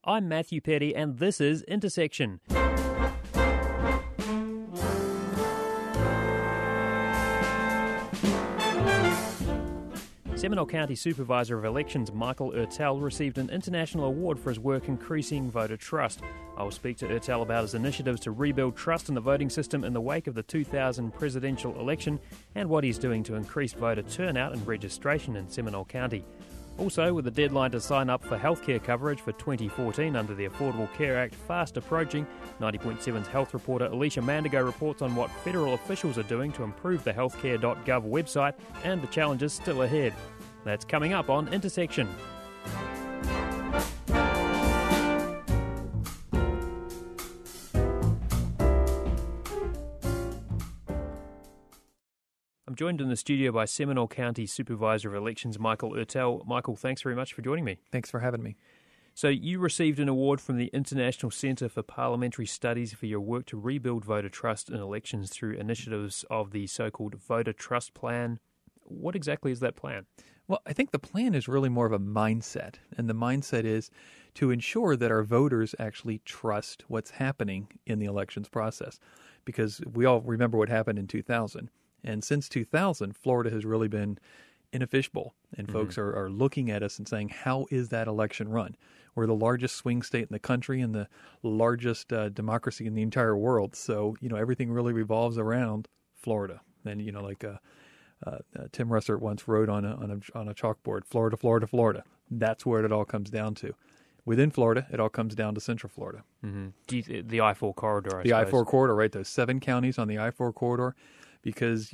I'm Matthew Petty, and this is Intersection. Seminole County Supervisor of Elections Michael Ertel received an international award for his work increasing voter trust. I will speak to Ertel about his initiatives to rebuild trust in the voting system in the wake of the 2000 presidential election and what he's doing to increase voter turnout and registration in Seminole County. Also, with the deadline to sign up for healthcare coverage for 2014 under the Affordable Care Act fast approaching, 90.7's health reporter Alicia Mandigo reports on what federal officials are doing to improve the healthcare.gov website and the challenges still ahead. That's coming up on Intersection. I'm joined in the studio by Seminole County Supervisor of Elections Michael Ertel. Michael, thanks very much for joining me. Thanks for having me. So you received an award from the International Centre for Parliamentary Studies for your work to rebuild voter trust in elections through initiatives of the so-called Voter Trust Plan. What exactly is that plan? Well, I think the plan is really more of a mindset, and the mindset is to ensure that our voters actually trust what's happening in the elections process, because we all remember what happened in 2000. And since 2000, Florida has really been in a fishbowl, and folks are looking at us and saying, how is that election run? We're the largest swing state in the country and the largest democracy in the entire world. So, everything really revolves around Florida. And, Tim Russert once wrote on a chalkboard, Florida, Florida, Florida. That's where it all comes down to. Within Florida, it all comes down to Central Florida. Mm-hmm. The I-4 corridor, The I-4 corridor, right? Those 7 counties on the I-4 corridor. Because,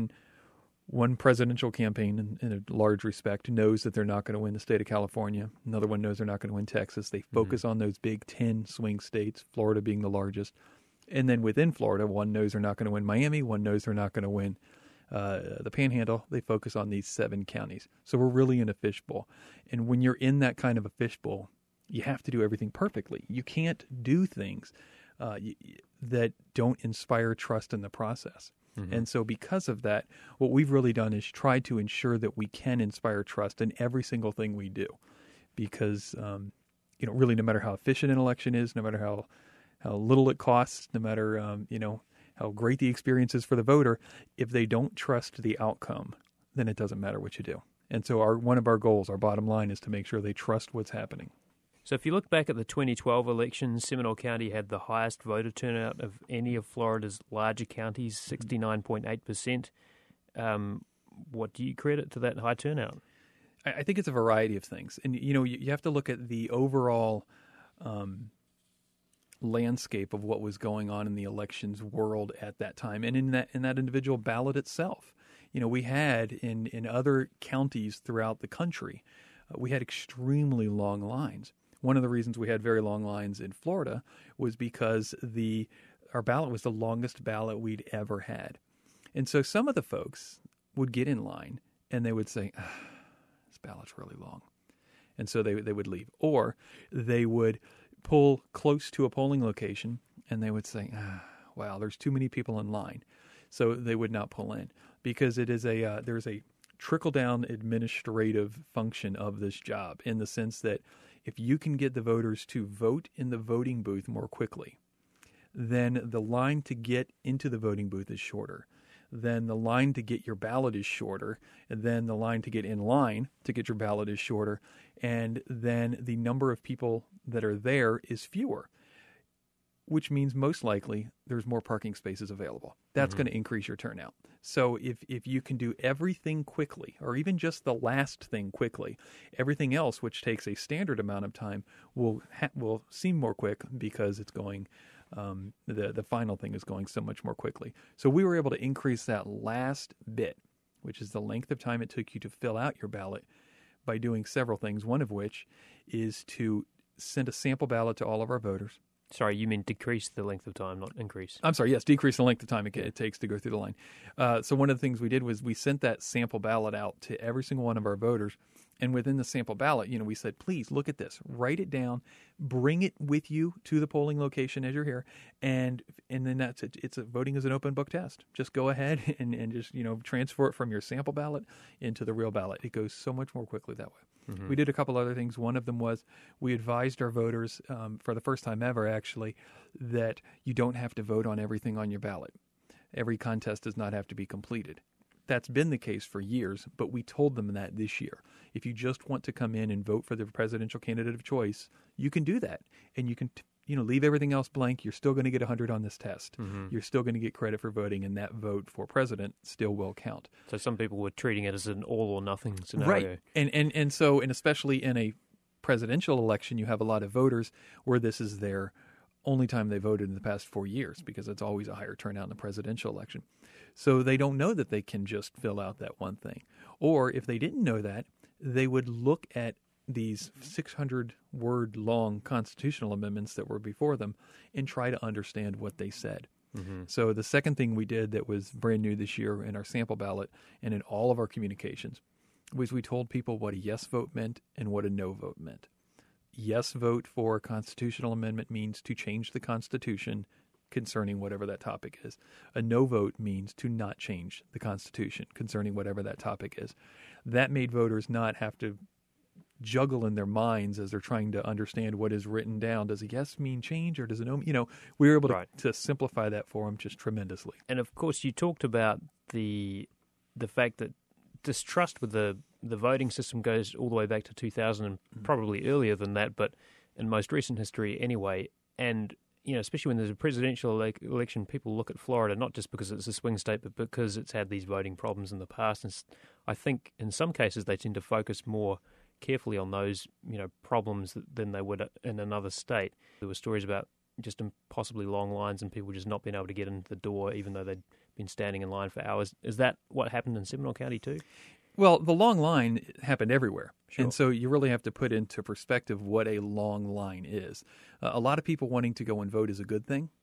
one presidential campaign in a large respect knows that they're not going to win the state of California. Another one knows they're not going to win Texas. They focus on those big 10 swing states, Florida being the largest. And then within Florida, one knows they're not going to win Miami. One knows they're not going to win the Panhandle. They focus on these 7 counties. So we're really in a fishbowl. And when you're in that kind of a fishbowl, you have to do everything perfectly. You can't do things that don't inspire trust in the process. Mm-hmm. And so because of that, what we've really done is try to ensure that we can inspire trust in every single thing we do. Because, really no matter how efficient an election is, no matter how little it costs, no matter, how great the experience is for the voter, if they don't trust the outcome, then it doesn't matter what you do. And so one of our goals, our bottom line, is to make sure they trust what's happening. So if you look back at the 2012 elections, Seminole County had the highest voter turnout of any of Florida's larger counties, 69.8%. What do you credit to that high turnout? I think it's a variety of things. And, you have to look at the overall landscape of what was going on in the elections world at that time and in that individual ballot itself. We had in other counties throughout the country, we had extremely long lines. One of the reasons we had very long lines in Florida was because our ballot was the longest ballot we'd ever had. And so some of the folks would get in line and they would say, this ballot's really long. And so they would leave. Or they would pull close to a polling location and they would say, wow, there's too many people in line. So they would not pull in because there's a trickle-down administrative function of this job in the sense that if you can get the voters to vote in the voting booth more quickly, then the line to get into the voting booth is shorter. Then the line to get your ballot is shorter. And then the line to get in line to get your ballot is shorter. And then the number of people that are there is fewer, which means most likely there's more parking spaces available. That's going to increase your turnout. So if you can do everything quickly, or even just the last thing quickly, everything else, which takes a standard amount of time, will seem more quick because it's going. The final thing is going so much more quickly. So we were able to increase that last bit, which is the length of time it took you to fill out your ballot, by doing several things. One of which is to send a sample ballot to all of our voters. Sorry, you mean decrease the length of time, not increase. I'm sorry, yes, decrease the length of time it takes to go through the line. So one of the things we did was we sent that sample ballot out to every single one of our voters. And within the sample ballot, we said, please look at this, write it down, bring it with you to the polling location as you're here. And then that's it. Voting is an open book test. Just go ahead and just, transfer it from your sample ballot into the real ballot. It goes so much more quickly that way. Mm-hmm. We did a couple other things. One of them was we advised our voters, for the first time ever actually, that you don't have to vote on everything on your ballot. Every contest does not have to be completed. That's been the case for years, but we told them that this year. If you just want to come in and vote for the presidential candidate of choice, you can do that. And you can leave everything else blank. You're still going to get 100 on this test. Mm-hmm. You're still going to get credit for voting, and that vote for president still will count. So some people were treating it as an all or nothing scenario. Right. And especially in a presidential election, you have a lot of voters where this is their only time they voted in the past 4 years, because it's always a higher turnout in the presidential election. So they don't know that they can just fill out that one thing. Or if they didn't know that, they would look at these 600-word long constitutional amendments that were before them and try to understand what they said. Mm-hmm. So the second thing we did that was brand new this year in our sample ballot and in all of our communications was we told people what a yes vote meant and what a no vote meant. Yes vote for a constitutional amendment means to change the Constitution concerning whatever that topic is. A no vote means to not change the Constitution concerning whatever that topic is. That made voters not have to juggle in their minds as they're trying to understand what is written down. Does a yes mean change, or does a no? We were able to simplify that for them just tremendously. And of course, you talked about the fact that distrust with the voting system goes all the way back to 2000 and probably earlier than that, but in most recent history anyway. And especially when there's a presidential election, people look at Florida not just because it's a swing state, but because it's had these voting problems in the past. And I think in some cases they tend to focus more carefully on those problems than they would in another state. There were stories about just impossibly long lines and people just not being able to get into the door even though they'd been standing in line for hours. Is that what happened in Seminole County too? Well, the long line happened everywhere. Sure. And so you really have to put into perspective what a long line is. A lot of people wanting to go and vote is a good thing,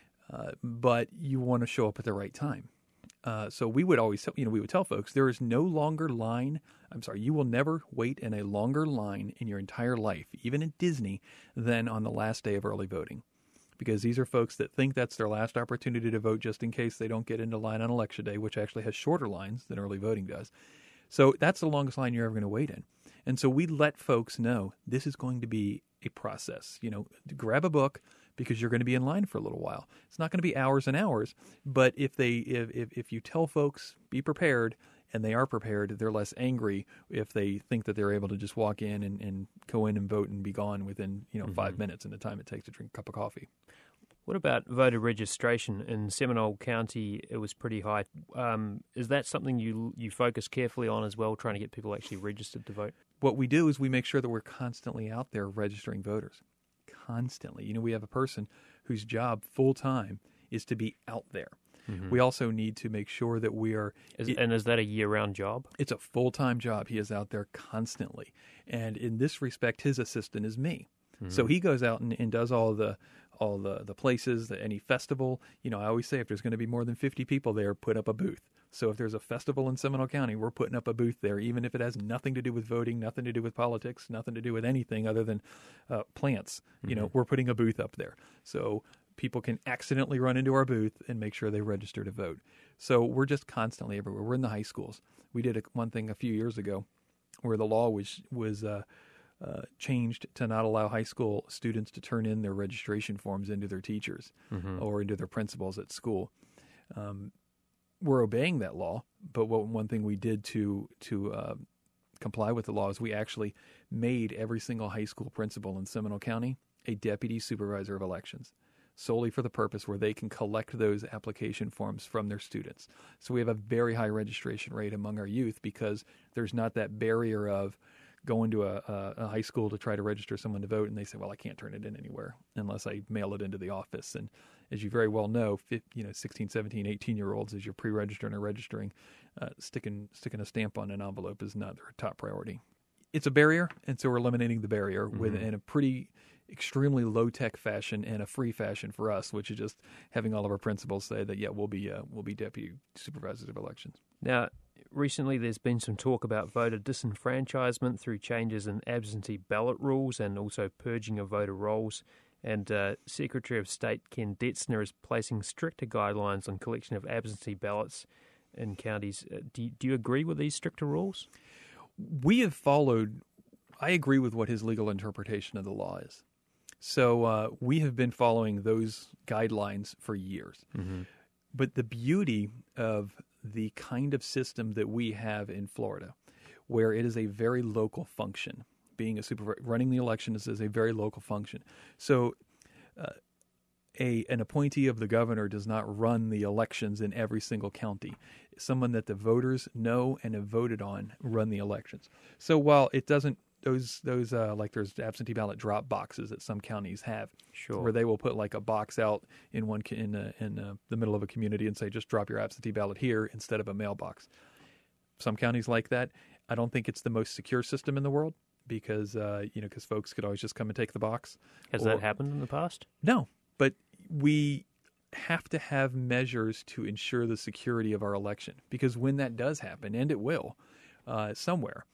but you want to show up at the right time. So we would always, we would tell folks there is no longer line. You will never wait in a longer line in your entire life, even at Disney, than on the last day of early voting. Because these are folks that think that's their last opportunity to vote just in case they don't get into line on Election Day, which actually has shorter lines than early voting does. So that's the longest line you're ever going to wait in. And so we let folks know this is going to be a process. Grab a book because you're going to be in line for a little while. It's not going to be hours and hours, but if you tell folks be prepared and they are prepared, they're less angry if they think that they're able to just walk in and go in and vote and be gone within 5 minutes in the time it takes to drink a cup of coffee. What about voter registration? In Seminole County, it was pretty high. Is that something you focus carefully on as well, trying to get people actually registered to vote? What we do is we make sure that we're constantly out there registering voters. Constantly. We have a person whose job full-time is to be out there. Mm-hmm. We also need to make sure that we are... And is that a year-round job? It's a full-time job. He is out there constantly. And in this respect, his assistant is me. Mm-hmm. So he goes out and does all the places, any festival. I always say if there's going to be more than 50 people there, put up a booth. So if there's a festival in Seminole County, we're putting up a booth there, even if it has nothing to do with voting, nothing to do with politics, nothing to do with anything other than plants. Mm-hmm. We're putting a booth up there. So people can accidentally run into our booth and make sure they register to vote. So we're just constantly everywhere. We're in the high schools. We did one thing a few years ago where the law was changed to not allow high school students to turn in their registration forms into their teachers or into their principals at school. We're obeying that law, but one thing we did to comply with the law is we actually made every single high school principal in Seminole County a deputy supervisor of elections, solely for the purpose where they can collect those application forms from their students. So we have a very high registration rate among our youth because there's not that barrier of going to a high school to try to register someone to vote, and they say, well, I can't turn it in anywhere unless I mail it into the office. And as you very well know, 16, 17, 18-year-olds, as you're pre-registering or registering, sticking a stamp on an envelope is not their top priority. It's a barrier, and so we're eliminating the barrier in a pretty extremely low-tech fashion and a free fashion for us, which is just having all of our principals say that, we'll be deputy supervisors of elections. Now, recently there's been some talk about voter disenfranchisement through changes in absentee ballot rules and also purging of voter rolls. And Secretary of State Ken Detzner is placing stricter guidelines on collection of absentee ballots in counties. Do you agree with these stricter rules? We have followed I agree with what his legal interpretation of the law is. So we have been following those guidelines for years. Mm-hmm. But the beauty of the kind of system that we have in Florida, where it is a very local function, being a supervisor, running the election is a very local function. So an appointee of the governor does not run the elections in every single county. Someone that the voters know and have voted on run the elections. So while it doesn't, those like there's absentee ballot drop boxes that some counties have, Sure. where they will put like a box out in the middle of a community and say just drop your absentee ballot here instead of a mailbox. Some counties like that. I don't think it's the most secure system in the world because because folks could always just come and take the box. Has that happened in the past? No, but we have to have measures to ensure the security of our election, because when that does happen, and it will somewhere,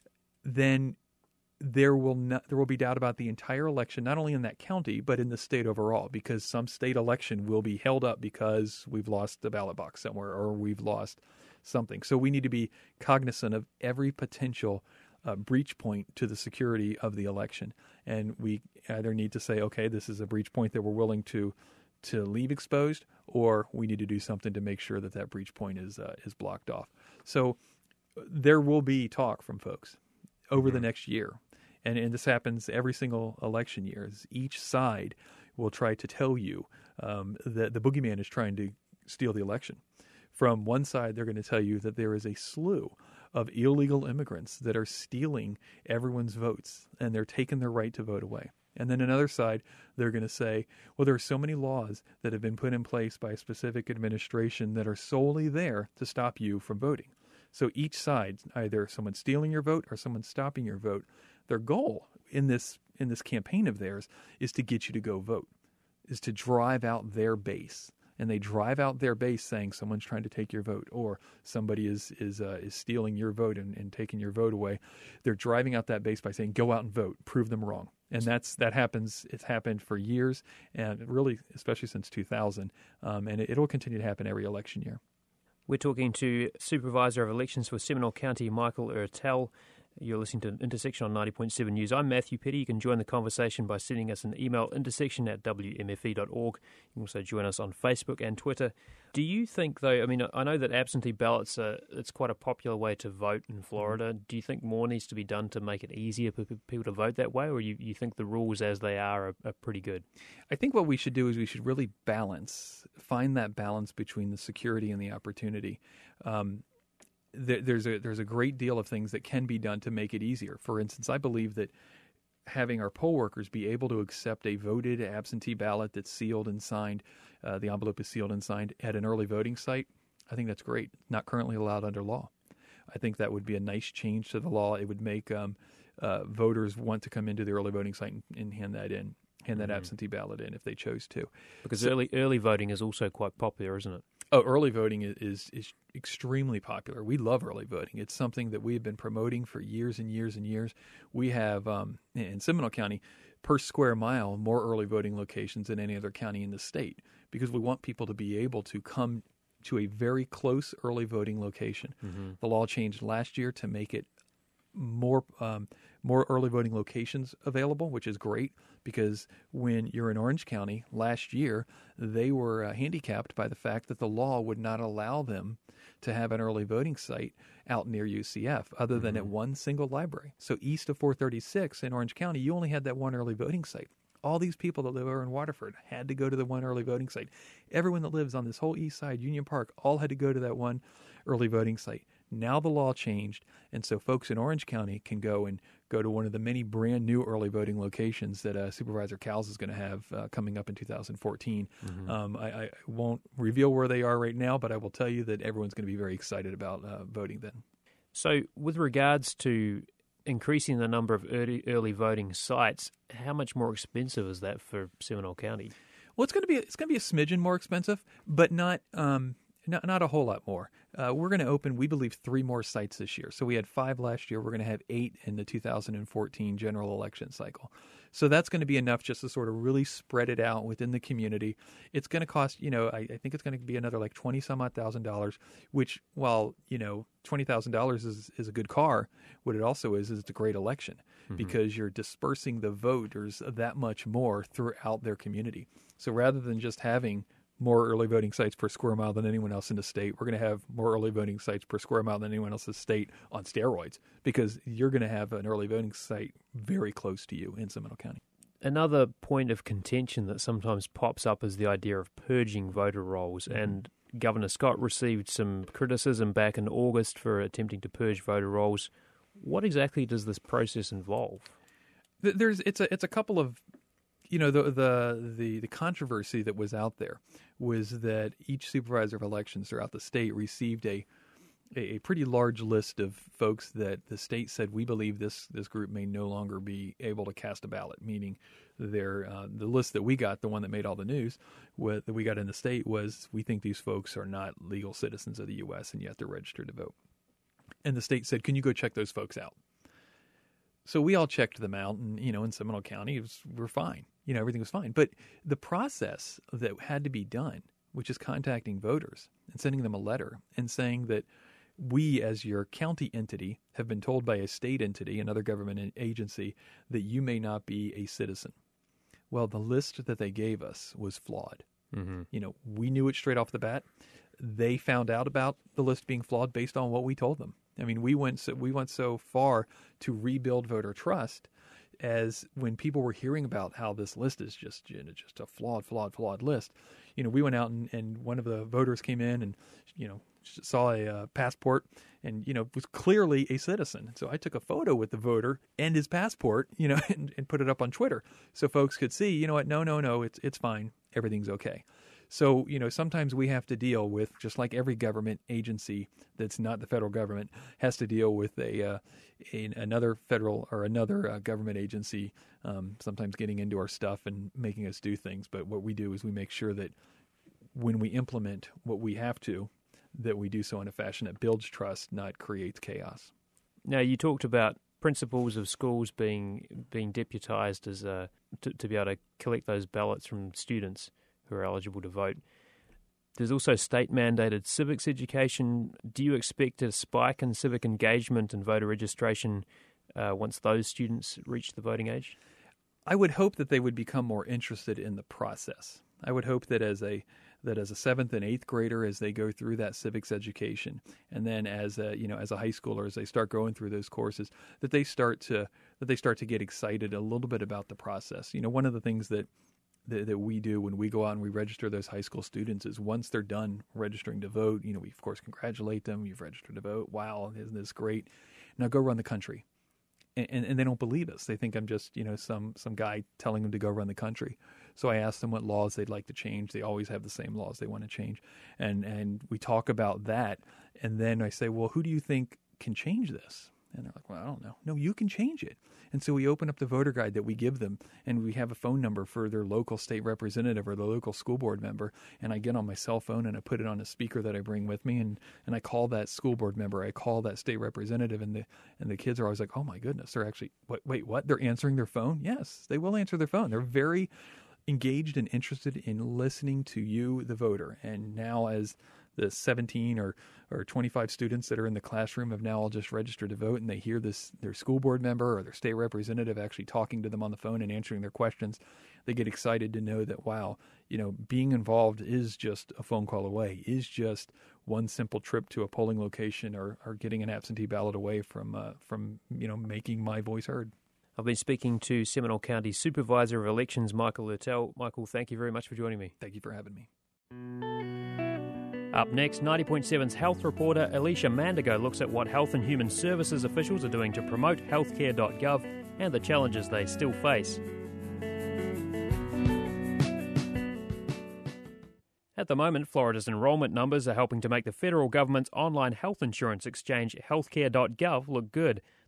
then there will be doubt about the entire election, not only in that county but in the state overall, because some state election will be held up because we've lost the ballot box somewhere or we've lost something. So we need to be cognizant of every potential breach point to the security of the election, and we either need to say, okay, this is a breach point that we're willing to leave exposed, or we need to do something to make sure that breach point is blocked off. So there will be talk from folks over the next year, and this happens every single election year. Each side will try to tell you that the boogeyman is trying to steal the election. From one side, they're going to tell you that there is a slew of illegal immigrants that are stealing everyone's votes, and they're taking their right to vote away. And then another side, they're going to say, well, there are so many laws that have been put in place by a specific administration that are solely there to stop you from voting. So each side, either someone stealing your vote or someone stopping your vote, their goal in this campaign of theirs is to get you to go vote, is to drive out their base. And they drive out their base saying someone's trying to take your vote, or somebody is stealing your vote and taking your vote away. They're driving out that base by saying, go out and vote, prove them wrong. And that happens. It's happened for years, and really, especially since 2000. And it'll continue to happen every election year. We're talking to Supervisor of Elections for Seminole County, Michael Ertel. You're listening to Intersection on 90.7 News. I'm Matthew Petty. You can join the conversation by sending us an email, intersection@wmfe.org. You can also join us on Facebook and Twitter. Do you think, though, I mean, I know that absentee ballots, it's quite a popular way to vote in Florida. Do you think more needs to be done to make it easier for people to vote that way, or you think the rules as they are pretty good? I think what we should do is we should really find that balance between the security and the opportunity. There's a great deal of things that can be done to make it easier. For instance, I believe that having our poll workers be able to accept a voted absentee ballot that's sealed and signed, the envelope is sealed and signed at an early voting site, I think that's great. Not currently allowed under law. I think that would be a nice change to the law. It would make voters want to come into the early voting site and hand that absentee ballot in if they chose to. Because early voting is also quite popular, isn't it? Oh, early voting is extremely popular. We love early voting. It's something that we have been promoting for years and years and years. We have, in Seminole County, per square mile, more early voting locations than any other county in the state, because we want people to be able to come to a very close early voting location. Mm-hmm. The law changed last year to make it more early voting locations available, which is great, because when you're in Orange County last year, they were handicapped by the fact that the law would not allow them to have an early voting site out near UCF other than at one single library. So east of 436 in Orange County, you only had that one early voting site. All these people that live over in Waterford had to go to the one early voting site. Everyone that lives on this whole east side, Union Park, all had to go to that one early voting site. Now the law changed, and so folks in Orange County can go to one of the many brand new early voting locations that Supervisor Cowles is going to have coming up in 2014. Mm-hmm. I won't reveal where they are right now, but I will tell you that everyone's going to be very excited about voting then. So with regards to increasing the number of early voting sites, how much more expensive is that for Seminole County? Well, it's going to be a smidgen more expensive, but not Not a whole lot more. We're going to open, we believe, 3 more sites this year. So we had 5 last year. We're going to have 8 in the 2014 general election cycle. So that's going to be enough just to sort of really spread it out within the community. It's going to cost, I think it's going to be another like $20,000, which, while, $20,000 is a good car, what it also is it's a great election because you're dispersing the voters that much more throughout their community. So rather than just having more early voting sites per square mile than anyone else in the state, we're going to have more early voting sites per square mile than anyone else in the state on steroids, because you're going to have an early voting site very close to you in Seminole County. Another point of contention that sometimes pops up is the idea of purging voter rolls, and Governor Scott received some criticism back in August for attempting to purge voter rolls. What exactly does this process involve? It's a couple of the controversy that was out there was that each supervisor of elections throughout the state received a pretty large list of folks that the state said, we believe this group may no longer be able to cast a ballot, meaning the list that we got, the one that made all the news, that we got in the state was, we think these folks are not legal citizens of the U.S. and yet they're registered to vote. And the state said, can you go check those folks out? So we all checked them out, and, in Seminole County, we're fine. Everything was fine. But the process that had to be done, which is contacting voters and sending them a letter and saying that we, as your county entity, have been told by a state entity, another government agency, that you may not be a citizen. Well, the list that they gave us was flawed. We knew it straight off the bat. They found out about the list being flawed based on what we told them. I mean, we went so far to rebuild voter trust as when people were hearing about how this list is just a flawed list. We went out and one of the voters came in and, saw a passport and, was clearly a citizen. So I took a photo with the voter and his passport, and put it up on Twitter so folks could see, no, it's fine. Everything's okay. So, sometimes we have to deal with, just like every government agency that's not the federal government has to deal with another federal or another government agency, sometimes getting into our stuff and making us do things. But what we do is we make sure that when we implement what we have to, that we do so in a fashion that builds trust, not creates chaos. Now, you talked about principals of schools being deputized as to be able to collect those ballots from students who are eligible to vote. There's also state-mandated civics education. Do you expect a spike in civic engagement and voter registration once those students reach the voting age? I would hope that they would become more interested in the process. I would hope that as a 7th and 8th grader, as they go through that civics education, and then as a high schooler, as they start going through those courses, that they start to get excited a little bit about the process. One of the things that we do when we go out and we register those high school students is once they're done registering to vote, we of course congratulate them. You've registered to vote. Wow, isn't this great? Now go run the country. And they don't believe us. They think I'm just, some guy telling them to go run the country. So I ask them what laws they'd like to change. They always have the same laws they want to change. And we talk about that. And then I say, well, who do you think can change this? And they're like, well, I don't know. No, you can change it. And so we open up the voter guide that we give them, and we have a phone number for their local state representative or the local school board member. And I get on my cell phone and I put it on a speaker that I bring with me, and I call that school board member. I call that state representative, and the kids are always like, oh my goodness, they're actually, wait, what? They're answering their phone? Yes, they will answer their phone. They're very engaged and interested in listening to you, the voter. And now as the 17 or 25 students that are in the classroom have now all just registered to vote, and they hear their school board member or their state representative actually talking to them on the phone and answering their questions, they get excited to know that, wow, being involved is just a phone call away, is just one simple trip to a polling location or getting an absentee ballot away from making my voice heard. I've been speaking to Seminole County Supervisor of Elections, Michael Ertel. Michael, thank you very much for joining me. Thank you for having me. Up next, 90.7's health reporter Alicia Mandigo looks at what Health and Human Services officials are doing to promote healthcare.gov and the challenges they still face. At the moment, Florida's enrolment numbers are helping to make the federal government's online health insurance exchange healthcare.gov look good.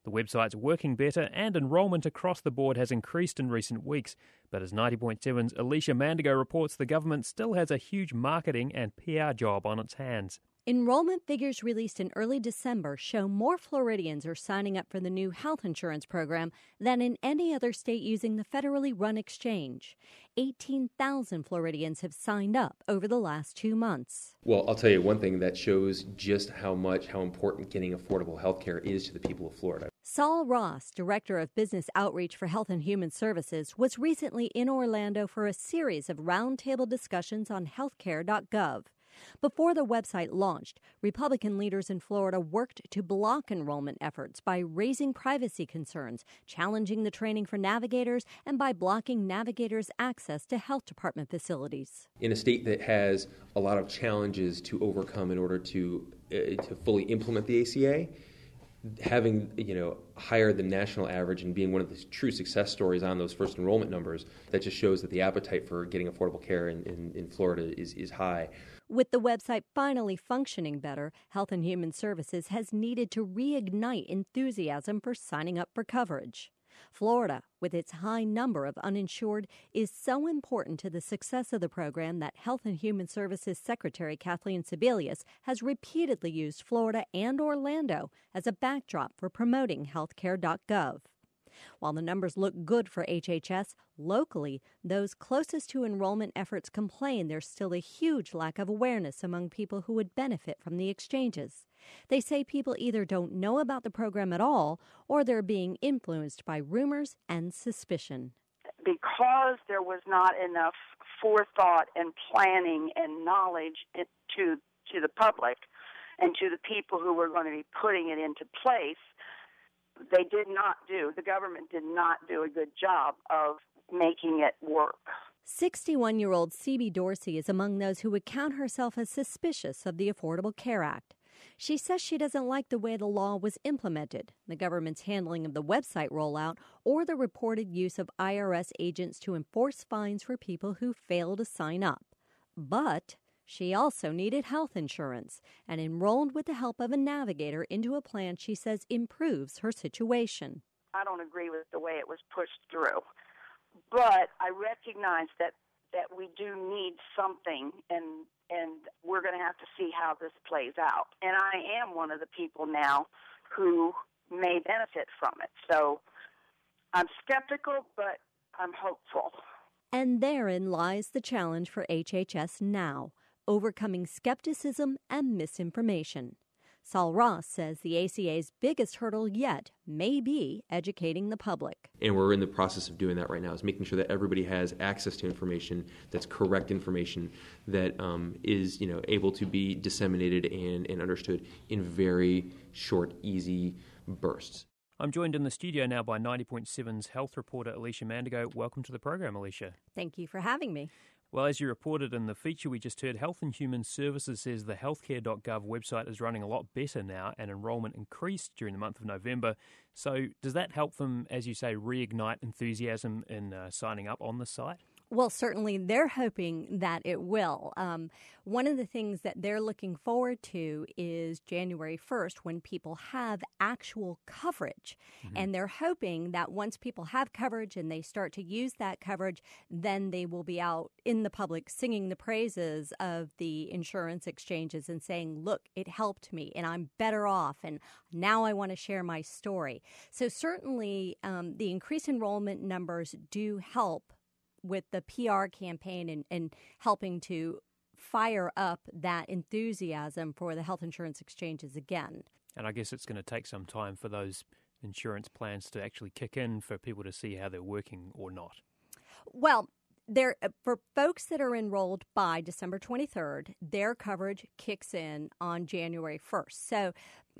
The website's working better and enrolment across the board has increased in recent weeks. But as 90.7's Alicia Mandigo reports, the government still has a huge marketing and PR job on its hands. Enrollment figures released in early December show more Floridians are signing up for the new health insurance program than in any other state using the federally run exchange. 18,000 Floridians have signed up over the last 2 months. Well, I'll tell you one thing that shows just how important getting affordable health care is to the people of Florida. Saul Ross, Director of Business Outreach for Health and Human Services, was recently in Orlando for a series of roundtable discussions on healthcare.gov. Before the website launched, Republican leaders in Florida worked to block enrollment efforts by raising privacy concerns, challenging the training for navigators, and by blocking navigators' access to health department facilities. In a state that has a lot of challenges to overcome in order to fully implement the ACA, having higher than national average and being one of the true success stories on those first enrollment numbers, that just shows that the appetite for getting affordable care in Florida is high. With the website finally functioning better, Health and Human Services has needed to reignite enthusiasm for signing up for coverage. Florida, with its high number of uninsured, is so important to the success of the program that Health and Human Services Secretary Kathleen Sebelius has repeatedly used Florida and Orlando as a backdrop for promoting healthcare.gov. While the numbers look good for HHS, locally, those closest to enrollment efforts complain there's still a huge lack of awareness among people who would benefit from the exchanges. They say people either don't know about the program at all or they're being influenced by rumors and suspicion. Because there was not enough forethought and planning and knowledge to the public and to the people who were going to be putting it into place, the government did not do a good job of making it work. 61-year-old C.B. Dorsey is among those who would count herself as suspicious of the Affordable Care Act. She says she doesn't like the way the law was implemented, the government's handling of the website rollout, or the reported use of IRS agents to enforce fines for people who fail to sign up. But she also needed health insurance and enrolled with the help of a navigator into a plan she says improves her situation. I don't agree with the way it was pushed through, but I recognize that we do need something, and we're going to have to see how this plays out. And I am one of the people now who may benefit from it. So I'm skeptical, but I'm hopeful. And therein lies the challenge for HHS now, overcoming skepticism and misinformation. Saul Ross says the ACA's biggest hurdle yet may be educating the public. And we're in the process of doing that right now, is making sure that everybody has access to information that's correct information that is able to be disseminated and understood in very short, easy bursts. I'm joined in the studio now by 90.7's health reporter Alicia Mandigo. Welcome to the program, Alicia. Thank you for having me. Well, as you reported in the feature we just heard, Health and Human Services says the healthcare.gov website is running a lot better now and enrolment increased during the month of November. So does that help them, as you say, reignite enthusiasm in signing up on the site? Well, certainly they're hoping that it will. One of the things that they're looking forward to is January 1st when people have actual coverage. Mm-hmm. And they're hoping that once people have coverage and they start to use that coverage, then they will be out in the public singing the praises of the insurance exchanges and saying, look, it helped me and I'm better off and now I want to share my story. So certainly the increased enrollment numbers do help with the PR campaign and helping to fire up that enthusiasm for the health insurance exchanges again. And I guess it's going to take some time for those insurance plans to actually kick in for people to see how they're working or not. Well, for folks that are enrolled by December 23rd, their coverage kicks in on January 1st. So,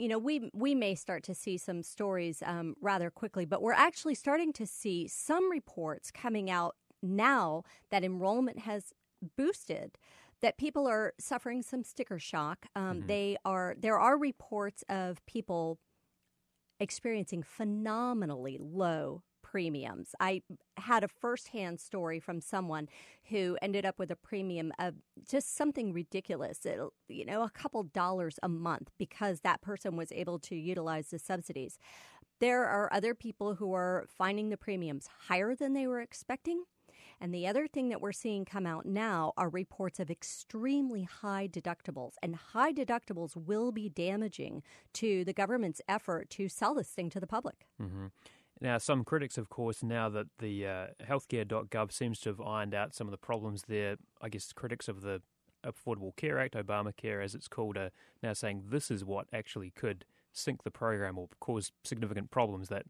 we may start to see some stories rather quickly, but we're actually starting to see some reports coming out now that enrollment has boosted, that people are suffering some sticker shock. There are reports of people experiencing phenomenally low premiums. I had a firsthand story from someone who ended up with a premium of just something ridiculous, a couple dollars a month because that person was able to utilize the subsidies. There are other people who are finding the premiums higher than they were expecting. And the other thing that we're seeing come out now are reports of extremely high deductibles. And high deductibles will be damaging to the government's effort to sell this thing to the public. Mm-hmm. Now, some critics, of course, now that the healthcare.gov seems to have ironed out some of the problems there, I guess critics of the Affordable Care Act, Obamacare as it's called, are now saying this is what actually could sink the program or cause significant problems, that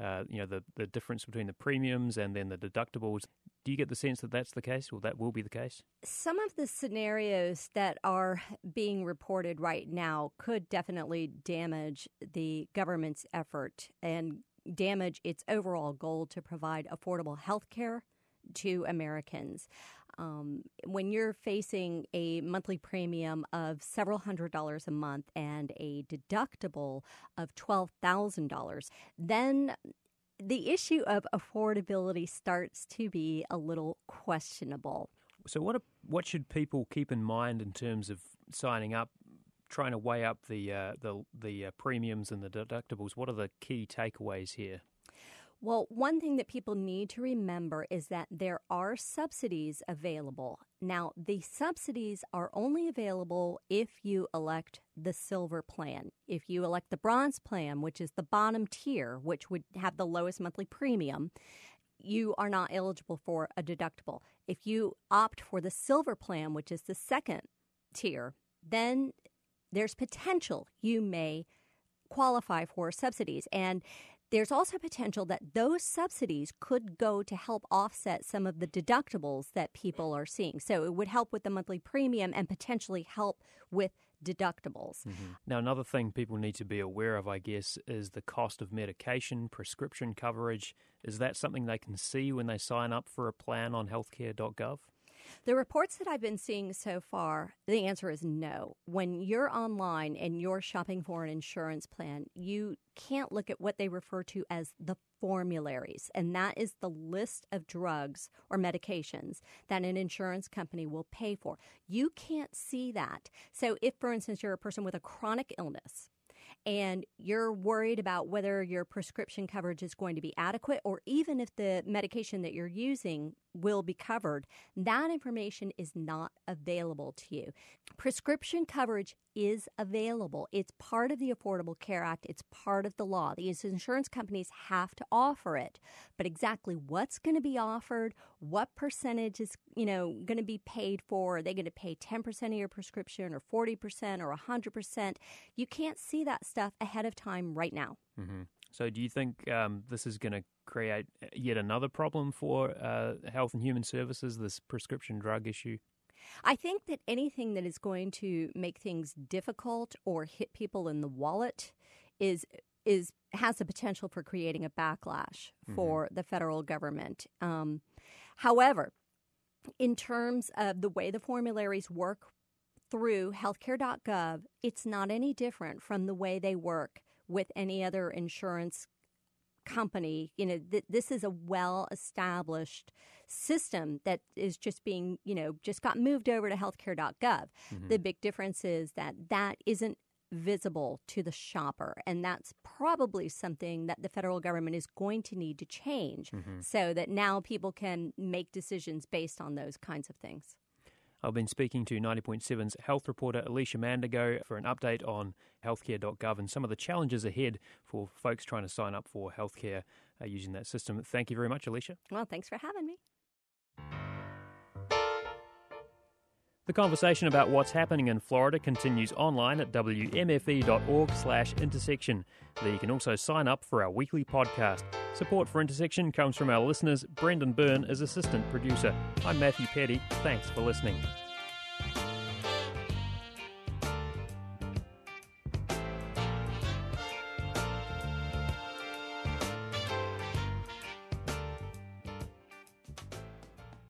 the difference between the premiums and then the deductibles. Do you get the sense that that's the case, or that will be the case? Some of the scenarios that are being reported right now could definitely damage the government's effort and damage its overall goal to provide affordable health care to Americans. When you're facing a monthly premium of several $100s a month and a deductible of $12,000, then the issue of affordability starts to be a little questionable. So what should people keep in mind in terms of signing up, trying to weigh up the premiums and the deductibles? What are the key takeaways here? Well, one thing that people need to remember is that there are subsidies available. Now, the subsidies are only available if you elect the silver plan. If you elect the bronze plan, which is the bottom tier, which would have the lowest monthly premium, you are not eligible for a deductible. If you opt for the silver plan, which is the second tier, then there's potential you may qualify for subsidies. And there's also potential that those subsidies could go to help offset some of the deductibles that people are seeing. So it would help with the monthly premium and potentially help with deductibles. Mm-hmm. Now, another thing people need to be aware of, I guess, is the cost of medication, prescription coverage. Is that something they can see when they sign up for a plan on healthcare.gov? The reports that I've been seeing so far, the answer is no. When you're online and you're shopping for an insurance plan, you can't look at what they refer to as the formularies, and that is the list of drugs or medications that an insurance company will pay for. You can't see that. So if, for instance, you're a person with a chronic illness, and you're worried about whether your prescription coverage is going to be adequate or even if the medication that you're using will be covered, that information is not available to you. Prescription coverage is available. It's part of the Affordable Care Act. It's part of the law. These insurance companies have to offer it. But exactly what's going to be offered, what percentage is, going to be paid for, are they going to pay 10% of your prescription or 40% or 100%? You can't see that stuff ahead of time right now. Mm-hmm. So do you think this is going to create yet another problem for Health and Human Services, this prescription drug issue? I think that anything that is going to make things difficult or hit people in the wallet has the potential for creating a backlash for the federal government. However, in terms of the way the formularies work through healthcare.gov, it's not any different from the way they work with any other insurance company. This is a well-established system that is just being, just got moved over to healthcare.gov. Mm-hmm. The big difference is that isn't visible to the shopper, and that's probably something that the federal government is going to need to change so that now people can make decisions based on those kinds of things. I've been speaking to 90.7's health reporter Alicia Mandigo for an update on healthcare.gov and some of the challenges ahead for folks trying to sign up for healthcare using that system. Thank you very much, Alicia. Well, thanks for having me. The conversation about what's happening in Florida continues online at wmfe.org/intersection. There you can also sign up for our weekly podcast. Support for Intersection comes from our listeners. Brendan Byrne is assistant producer. I'm Matthew Petty. Thanks for listening.